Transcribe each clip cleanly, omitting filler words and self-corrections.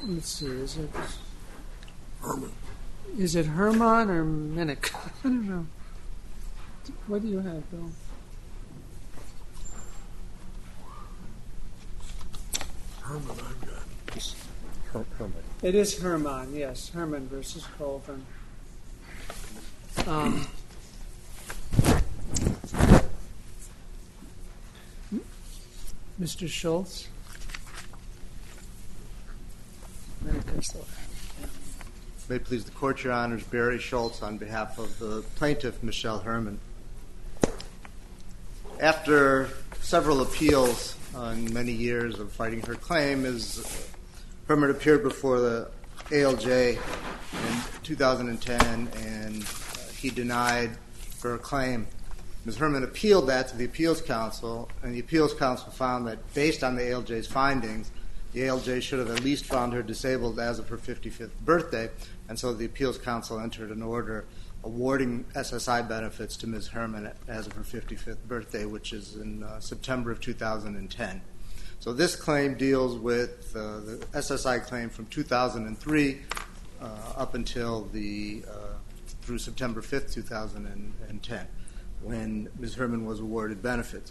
let's see, Herman. Is it Herman or Minnick? I don't know. What do you have, Bill? Herman, I've got. Herman. It is Herman, yes. Herman versus Colvin. Mr. Schultz? May it please the Court, Your Honors, Barry Schultz on behalf of the plaintiff, Michelle Herman. After several appeals and many years of fighting her claim, Ms. Herman appeared before the ALJ in 2010, and he denied her claim. Ms. Herman appealed that to the Appeals Council, and the Appeals Council found that based on the ALJ's findings, the ALJ should have at least found her disabled as of her 55th birthday, and so the Appeals Council entered an order awarding SSI benefits to Ms. Herman as of her 55th birthday, which is in September of 2010. So this claim deals with the SSI claim from 2003 up until through September 5th, 2010, when Ms. Herman was awarded benefits.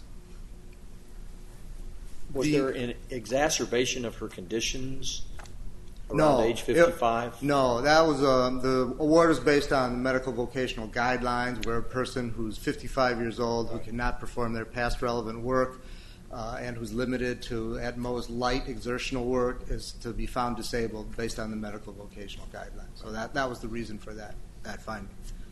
Was there an exacerbation of her conditions around age 55? No, that was the award was based on medical vocational guidelines, where a person who's 55 years old who cannot perform their past relevant work and who's limited to at most light exertional work is to be found disabled based on the medical vocational guidelines. So that was the reason for that finding.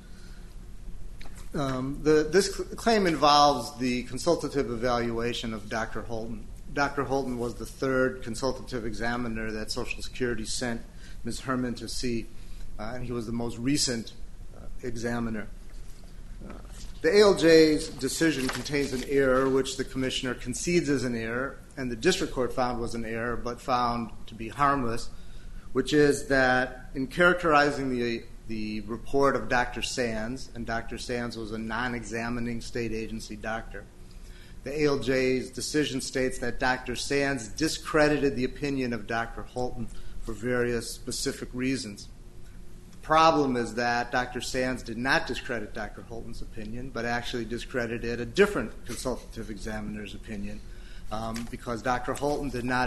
This claim involves the consultative evaluation of Dr. Holton. Dr. Holton was the third consultative examiner that Social Security sent Ms. Herman to see, and he was the most recent examiner. The ALJ's decision contains an error which the Commissioner concedes is an error, and the District Court found was an error, but found to be harmless, which is that in characterizing the report of Dr. Sands, and Dr. Sands was a non-examining state agency doctor, the ALJ's decision states that Dr. Sands discredited the opinion of Dr. Holton for various specific reasons. The problem is that Dr. Sands did not discredit Dr. Holton's opinion, but actually discredited a different consultative examiner's opinion, because Dr. Holton did not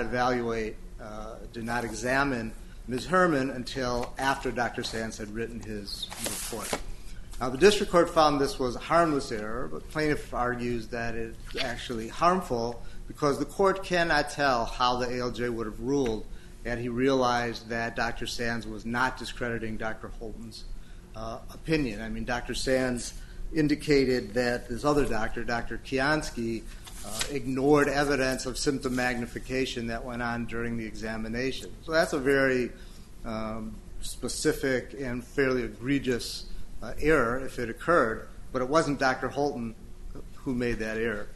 examine Ms. Herman until after Dr. Sands had written his report. Now, the District Court found this was a harmless error, but plaintiff argues that it's actually harmful because the court cannot tell how the ALJ would have ruled had he realized that Dr. Sands was not discrediting Dr. Holton's opinion. I mean, Dr. Sands indicated that this other doctor, Dr. Kiansky, ignored evidence of symptom magnification that went on during the examination. So that's a very specific and fairly egregious error if it occurred, but it wasn't Dr. Holton who made that error.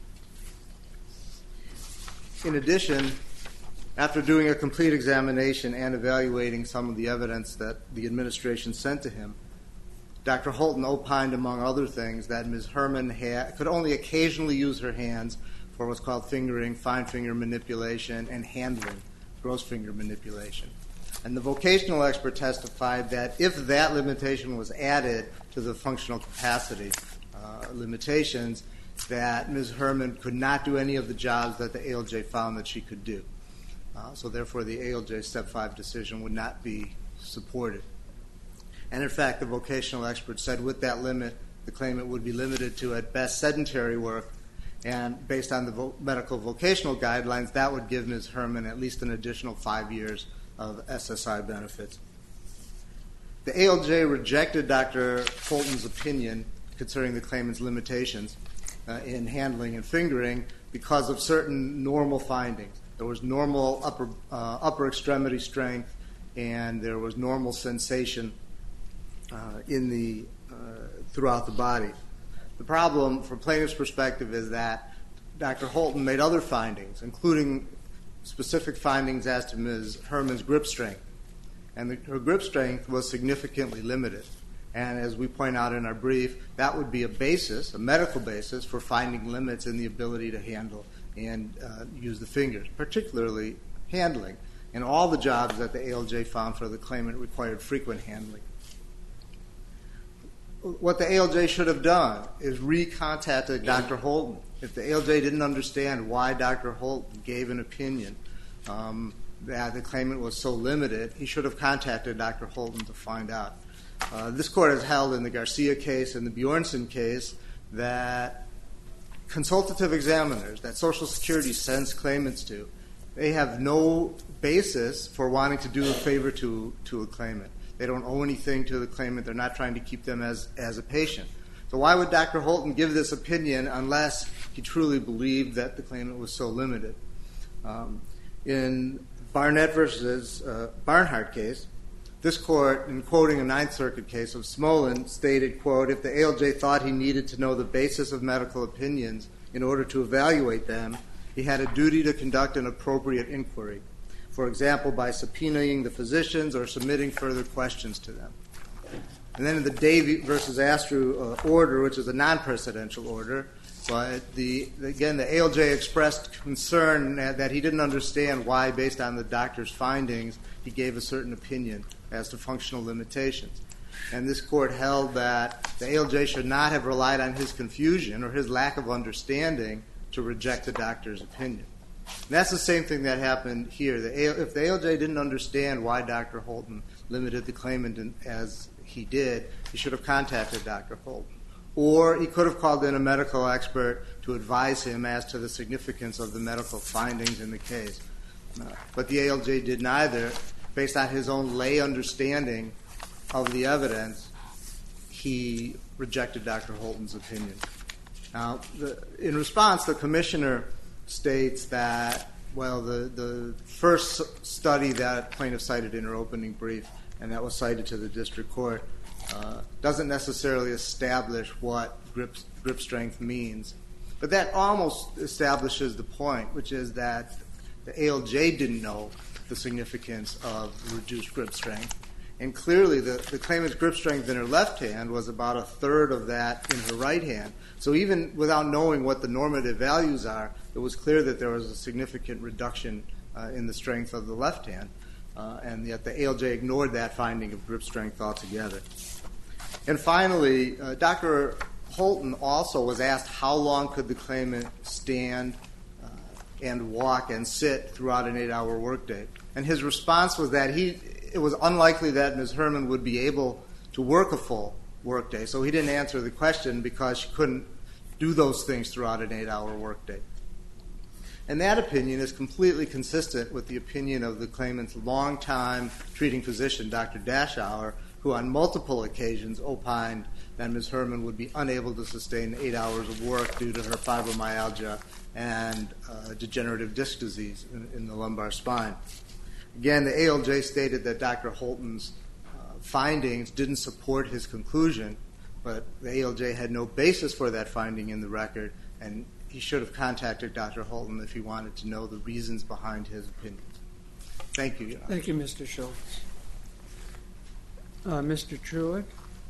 In addition, after doing a complete examination and evaluating some of the evidence that the administration sent to him, Dr. Holton opined, among other things, that Ms. Herman could only occasionally use her hands for what's called fingering, fine finger manipulation, and handling, gross finger manipulation. And the vocational expert testified that if that limitation was added to the functional capacity limitations, that Ms. Herman could not do any of the jobs that the ALJ found that she could do. So therefore, the ALJ Step 5 decision would not be supported. And in fact, the vocational expert said with that limit, the claimant would be limited to, at best, sedentary work, and based on the medical vocational guidelines, that would give Ms. Herman at least an additional 5 years of SSI benefits. The ALJ rejected Dr. Holton's opinion concerning the claimant's limitations in handling and fingering because of certain normal findings. There was normal upper extremity strength, and there was normal sensation throughout the body. The problem, from plaintiff's perspective, is that Dr. Holton made other findings, including specific findings as to Ms. Herman's grip strength. And her grip strength was significantly limited. And as we point out in our brief, that would be a basis, a medical basis, for finding limits in the ability to handle and use the fingers, particularly handling. and all the jobs that the ALJ found for the claimant required frequent handling. What the ALJ should have done is recontacted Dr. Holton. If the ALJ didn't understand why Dr. Holton gave an opinion that the claimant was so limited, he should have contacted Dr. Holton to find out. This court has held in the Garcia case and the Bjornson case that consultative examiners that Social Security sends claimants to, they have no basis for wanting to do a favor to a claimant. They don't owe anything to the claimant. They're not trying to keep them as a patient. So why would Dr. Holton give this opinion unless he truly believed that the claimant was so limited? In Barnett versus Barnhart case, this court, in quoting a Ninth Circuit case of Smolin, stated, quote, if the ALJ thought he needed to know the basis of medical opinions in order to evaluate them, he had a duty to conduct an appropriate inquiry. For example, by subpoenaing the physicians or submitting further questions to them. And then in the Davey versus Astru order, which is a non-presidential order, but again, the ALJ expressed concern that he didn't understand why, based on the doctor's findings, he gave a certain opinion as to functional limitations. And this court held that the ALJ should not have relied on his confusion or his lack of understanding to reject the doctor's opinion. And that's the same thing that happened here. If the ALJ didn't understand why Dr. Holton limited the claimant as he did, he should have contacted Dr. Holton. Or he could have called in a medical expert to advise him as to the significance of the medical findings in the case. But the ALJ did neither. Based on his own lay understanding of the evidence, he rejected Dr. Holton's opinion. Now, in response, the commissioner states that, well, the first study that plaintiff cited in her opening brief, and that was cited to the district court, doesn't necessarily establish what grip strength means. But that almost establishes the point, which is that the ALJ didn't know the significance of reduced grip strength. And clearly the claimant's grip strength in her left hand was about a third of that in her right hand. So even without knowing what the normative values are, it was clear that there was a significant reduction in the strength of the left hand. And yet the ALJ ignored that finding of grip strength altogether. And finally, Dr. Holton also was asked how long could the claimant stand and walk and sit throughout an 8-hour workday. And his response was that it was unlikely that Ms. Herman would be able to work a full workday. So he didn't answer the question because she couldn't do those things throughout an 8-hour workday. And that opinion is completely consistent with the opinion of the claimant's longtime treating physician, Dr. Dashauer, who on multiple occasions opined that Ms. Herman would be unable to sustain 8 hours of work due to her fibromyalgia and degenerative disc disease in the lumbar spine. Again, the ALJ stated that Dr. Holton's findings didn't support his conclusion, but the ALJ had no basis for that finding in the record, and he should have contacted Dr. Holton if he wanted to know the reasons behind his opinion. Thank you, Your Honor. Thank you, Mr. Schultz. Mr. Truitt?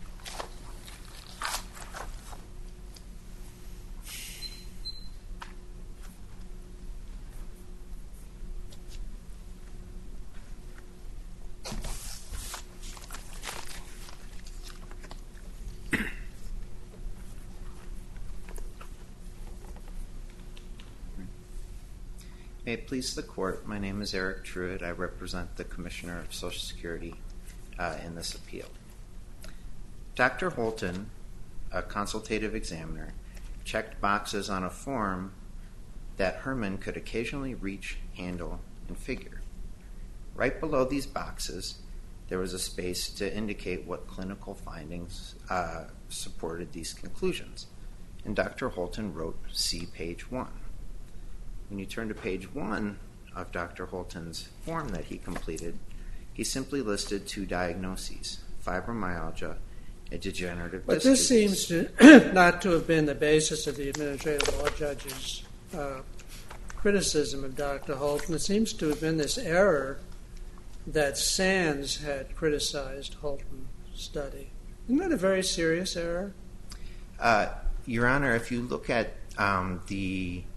May it please the Court, my name is Eric Truitt. I represent the Commissioner of Social Security in this appeal. Dr. Holton, a consultative examiner, checked boxes on a form that Herman could occasionally reach, handle, and figure. Right below these boxes, there was a space to indicate what clinical findings supported these conclusions. And Dr. Holton wrote, see page 1. When you turn to page 1 of Dr. Holton's form that he completed, he simply listed 2 diagnoses, fibromyalgia and degenerative disc disease. But this seems to not to have been the basis of the administrative law judge's criticism of Dr. Holton. It seems to have been this error that Sands had criticized Holton's study. Isn't that a very serious error? Your Honor, if you look at the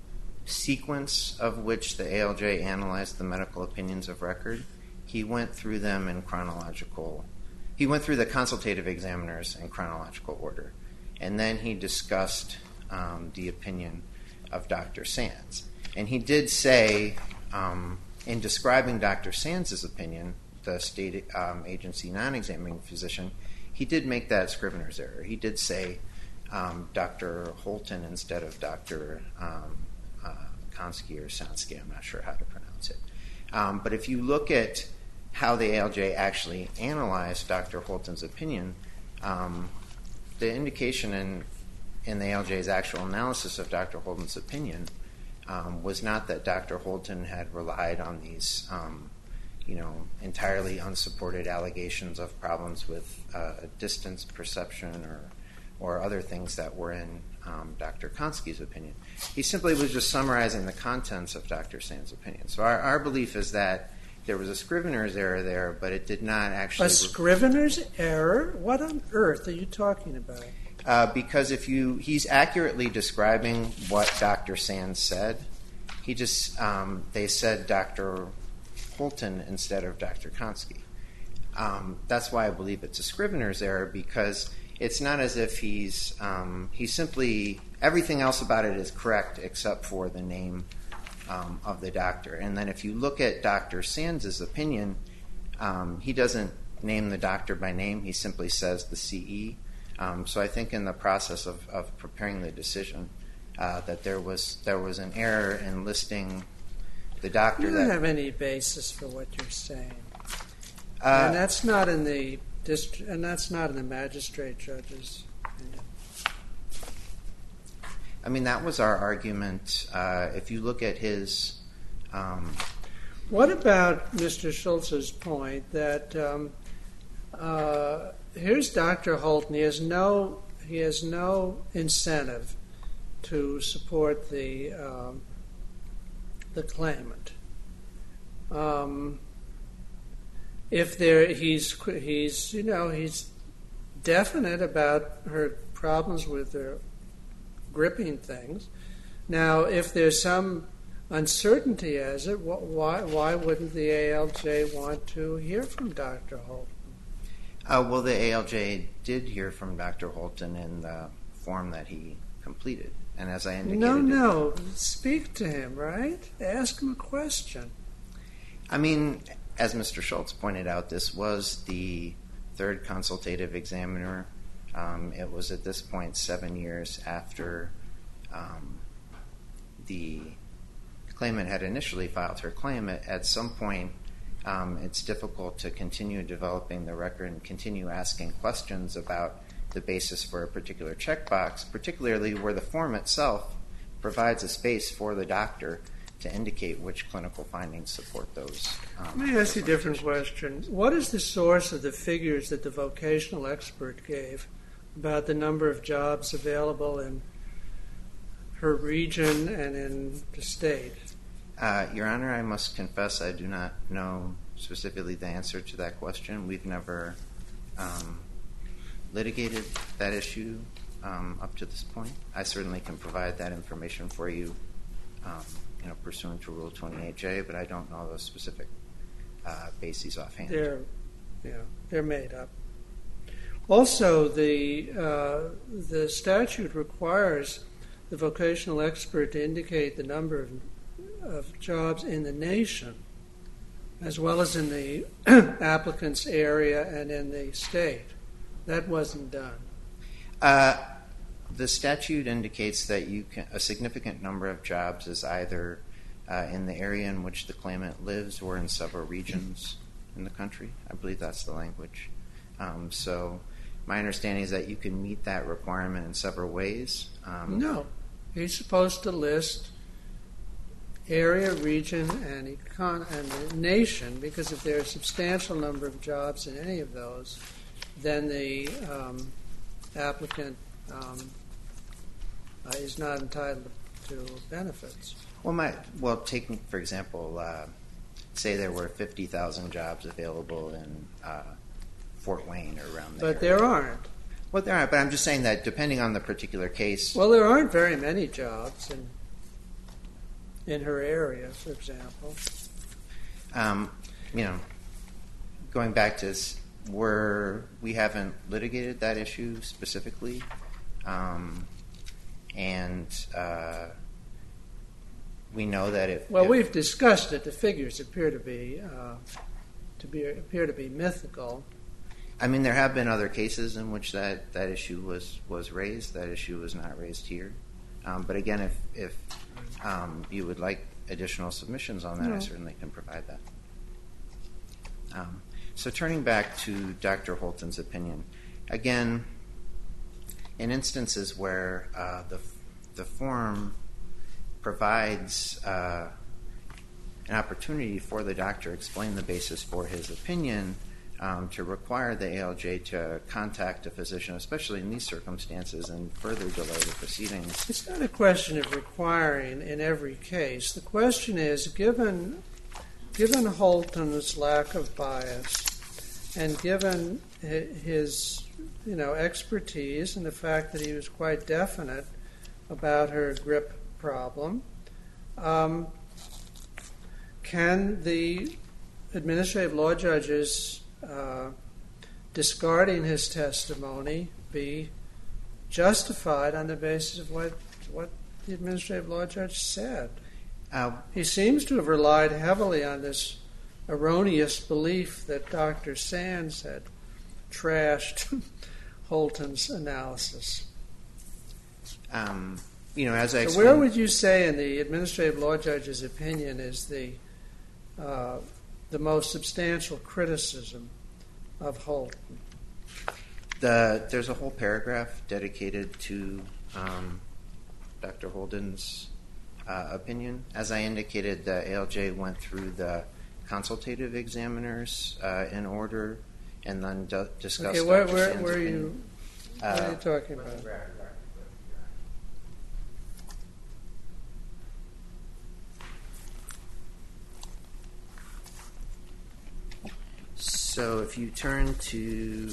sequence of which the ALJ analyzed the medical opinions of record, he went through them in chronological. He went through the consultative examiners in chronological order, and then he discussed the opinion of Dr. Sands. And he did say, in describing Dr. Sands' opinion, the state agency non-examining physician, he did make that Scrivener's error. He did say Dr. Holton instead of Dr. Konsky or Sansky. I'm not sure how to pronounce it. But if you look at how the ALJ actually analyzed Dr. Holton's opinion, the indication in the ALJ's actual analysis of Dr. Holton's opinion was not that Dr. Holton had relied on these entirely unsupported allegations of problems with distance perception or other things that were in Dr. Konsky's opinion. He simply was just summarizing the contents of Dr. Sands' opinion. So our belief is that there was a Scrivener's error there, but it did not actually... A Scrivener's error? What on earth are you talking about? Because he's accurately describing what Dr. Sands said. He just, they said Dr. Holton instead of Dr. Konsky. That's why I believe it's a Scrivener's error, because it's not as if he's simply, everything else about it is correct except for the name of the doctor. And then if you look at Dr. Sands' opinion, he doesn't name the doctor by name, he simply says the CE. So I think in the process of preparing the decision that there was an error in listing the doctor. You don't have any basis for what you're saying. And that's not in the magistrate judge's opinion. I mean, that was our argument. If you look at his... What about Mr. Schultz's point that here's Dr. Holton. He has no incentive to support the claimant. If he's definite about her problems with her gripping things. Now, if there's some uncertainty as it, why wouldn't the ALJ want to hear from Dr. Holton? Well, the ALJ did hear from Dr. Holton in the form that he completed. And as I indicated... No, speak to him, right? Ask him a question. I mean, as Mr. Schultz pointed out, this was the third consultative examiner. It was at this point 7 years after the claimant had initially filed her claim. At some point, it's difficult to continue developing the record and continue asking questions about the basis for a particular checkbox, particularly where the form itself provides a space for the doctor to indicate which clinical findings support those. Let me ask you a different question. What is the source of the figures that the vocational expert gave about the number of jobs available in her region and in the state? Your Honor, I must confess I do not know specifically the answer to that question. We've never litigated that issue up to this point. I certainly can provide that information for you, pursuant to Rule 28J, but I don't know those specific bases offhand. They're made up. Also, the statute requires the vocational expert to indicate the number of jobs in the nation, as well as in the applicant's area and in the state. That wasn't done. The statute indicates that a significant number of jobs is either in the area in which the claimant lives or in several regions in the country. I believe that's the language. So my understanding is that you can meet that requirement in several ways. No. He's supposed to list area, region, and the nation, because if there are a substantial number of jobs in any of those, then the applicant is not entitled to benefits. Well, take, for example, say there were 50,000 jobs available in Fort Wayne or around there. But there aren't. Well, there aren't, but I'm just saying that depending on the particular case... Well, there aren't very many jobs. in her area, for example. Going back to we haven't litigated that issue specifically, and we know that we've discussed it. The figures appear to be mythical. I mean, there have been other cases in which that issue was raised. That issue was not raised here. But again, if you would like additional submissions on that, I certainly can provide that. So turning back to Dr. Holton's opinion, again, in instances where the form provides an opportunity for the doctor to explain the basis for his opinion, to require the ALJ to contact a physician, especially in these circumstances, and further delay the proceedings. It's not a question of requiring in every case. The question is, given Holton's lack of bias and given his expertise and the fact that he was quite definite about her grip problem, can the administrative law judges discarding his testimony be justified on the basis of what the administrative law judge said? He seems to have relied heavily on this erroneous belief that Dr. Sands had trashed Holton's analysis. As I so where would you say in the administrative law judge's opinion is the most substantial criticism of Holton? There's a whole paragraph dedicated to Dr. Holton's opinion. As I indicated, the ALJ went through the consultative examiners in order and then discussed Dr. Sands' opinion. Where are you talking about? So if you turn to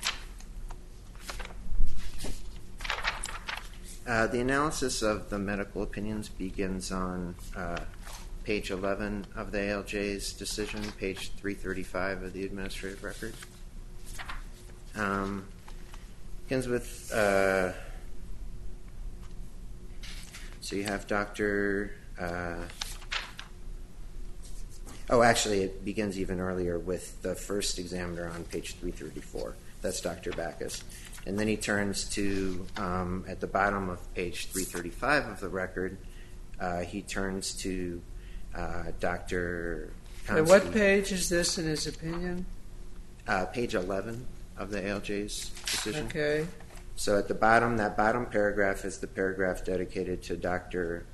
the analysis of the medical opinions begins on page 11 of the ALJ's decision, page 335 of the administrative record. Begins with, so you have Dr. Actually, it begins even earlier with the first examiner on page 334. That's Dr. Backus. And then he turns to, at the bottom of page 335 of the record, he turns to Dr. Konsky. And what page is this in his opinion? Page 11 of the ALJ's decision. Okay. So at the bottom, that bottom paragraph is the paragraph dedicated to Dr.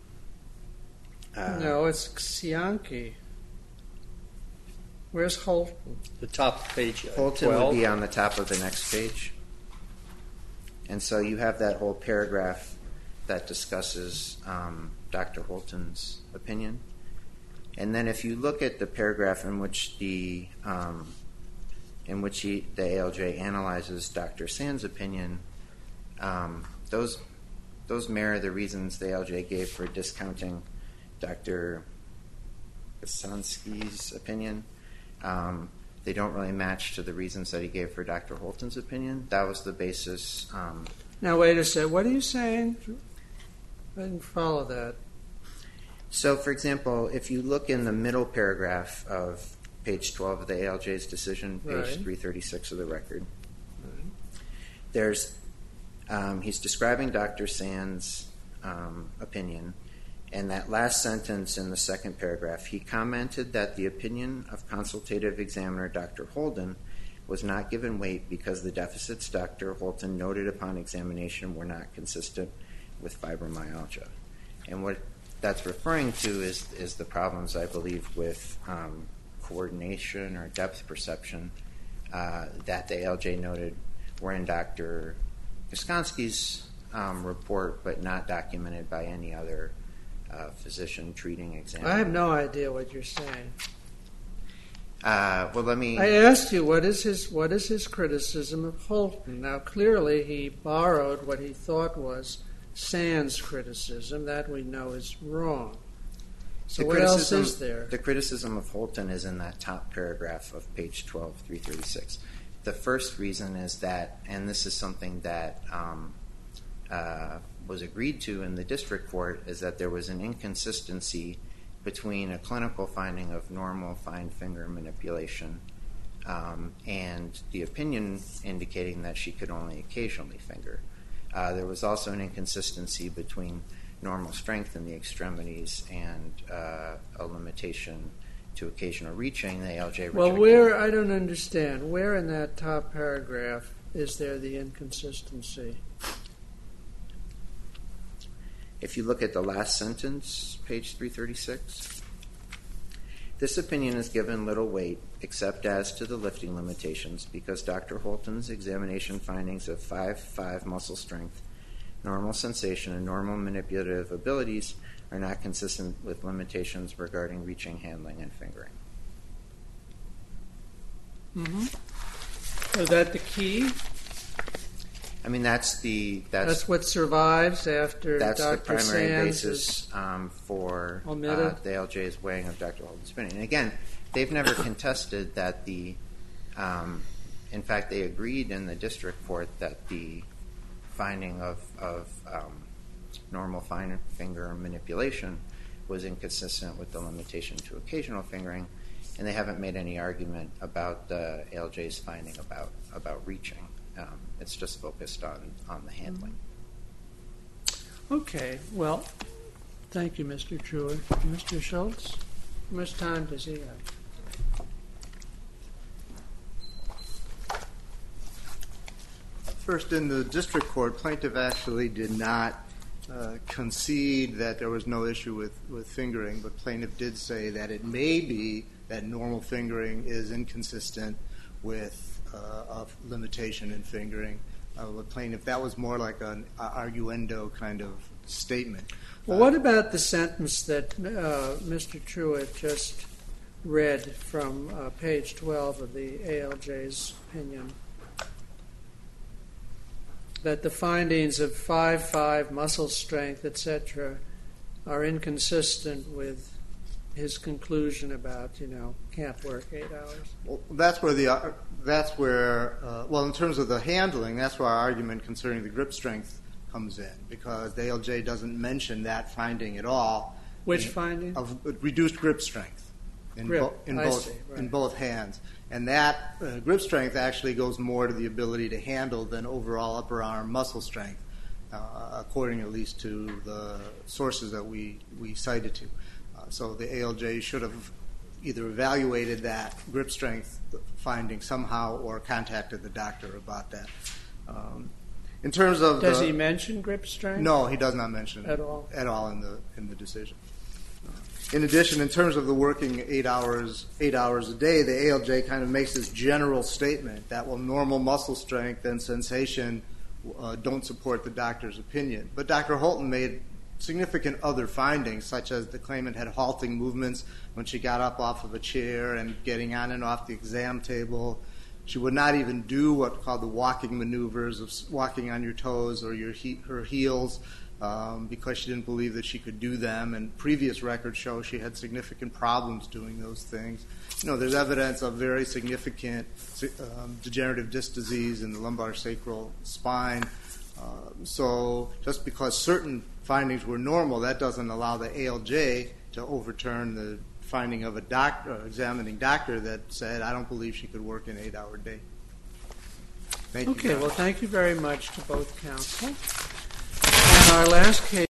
No, it's Xianki. Where's Holton? The top page. Holton 12. would be on the top of the next page. And so you have that whole paragraph that discusses Dr. Holton's opinion. And then if you look at the paragraph in which the ALJ analyzes Dr. Sands' opinion, those mirror the reasons the ALJ gave for discounting Dr. Konsky's opinion. They don't really match to the reasons that he gave for Dr. Holton's opinion. That was the basis. Now, wait a second. What are you saying? I didn't follow that. So, for example, if you look in the middle paragraph of page 12 of the ALJ's decision, page 336 of the record, there's he's describing Dr. Sands' opinion. And that last sentence in the second paragraph, he commented that the opinion of consultative examiner Dr. Holden was not given weight because the deficits Dr. Holton noted upon examination were not consistent with fibromyalgia. And what that's referring to is the problems, I believe, with coordination or depth perception that the ALJ noted were in Dr. Konsky's report, but not documented by any other physician treating examiner. I have no idea what you're saying. Well, let me. I asked you what is his criticism of Holton. Now, clearly, he borrowed what he thought was Sands' criticism. That we know is wrong. So what else is there? The criticism of Holton is in that top paragraph of page 12, 336. The first reason is that, and this is something that was agreed to in the district court, is that there was an inconsistency between a clinical finding of normal fine finger manipulation and the opinion indicating that she could only occasionally finger. There was also an inconsistency between normal strength in the extremities and a limitation to occasional reaching. The ALJ rejected. I don't understand. Where in that top paragraph is there the inconsistency? If you look at the last sentence, page 336, this opinion is given little weight except as to the lifting limitations because Dr. Holton's examination findings of 5'5" muscle strength, normal sensation, and normal manipulative abilities are not consistent with limitations regarding reaching, handling, and fingering. Is that the key? I mean, that's what survives after that's Dr. the primary Sands basis for the omitted? ALJ's weighing of Dr. Holton's opinion. And again, they've never contested that in fact, they agreed in the district court that the finding of normal fine finger manipulation was inconsistent with the limitation to occasional fingering, and they haven't made any argument about the ALJ's finding about reaching. It's just focused on the handling. Okay, well, thank you, Mr. Truitt. Mr. Schultz, how much time does he have? First, in the district court, plaintiff actually did not concede that there was no issue with fingering, but plaintiff did say that it may be that normal fingering is inconsistent with a limitation in fingering. With plaintiff, that was more like an arguendo kind of statement. Well, what about the sentence that Mr. Truitt just read from page 12 of the ALJ's opinion? That the findings of 5'5", muscle strength, etc., are inconsistent with his conclusion about, can't work 8 hours. Well, in terms of the handling, that's where our argument concerning the grip strength comes in, because the ALJ doesn't mention that finding at all. Which finding? Of reduced grip strength in both hands. And that grip strength actually goes more to the ability to handle than overall upper arm muscle strength, according at least to the sources that we cited to. So the ALJ should have either evaluated that grip strength finding somehow or contacted the doctor about that. In terms of does he mention grip strength? No, he does not mention at all in the decision. In addition, in terms of the working 8 hours a day, the ALJ kind of makes this general statement that, normal muscle strength and sensation don't support the doctor's opinion. But Dr. Holton made significant other findings, such as the claimant had halting movements when she got up off of a chair and getting on and off the exam table. She would not even do what called the walking maneuvers of walking on your toes or her heels because she didn't believe that she could do them. And previous records show she had significant problems doing those things. There's evidence of very significant degenerative disc disease in the lumbar sacral spine. So just because certain findings were normal, that doesn't allow the ALJ to overturn the finding of examining doctor that said, I don't believe she could work an 8-hour day. Thank you. Okay, well, thank you very much to both counsel. And our last case